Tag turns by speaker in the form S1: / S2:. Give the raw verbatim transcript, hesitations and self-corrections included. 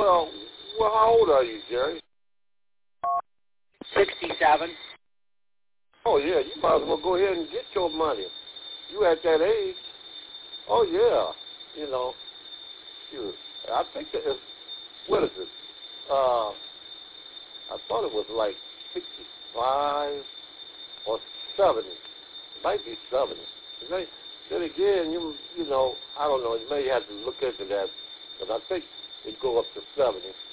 S1: well, well, how old are you, Jerry?
S2: Sixty-seven.
S1: Oh yeah, you might as well go ahead and get your money. You at that age? Oh yeah, you know. Shoot, I think that is, what is it? Uh, I thought it was like sixty-five or seventy. It might be seventy. Then, then again, you you know, I don't know. You may have to look into that, but I think it go up to seventy.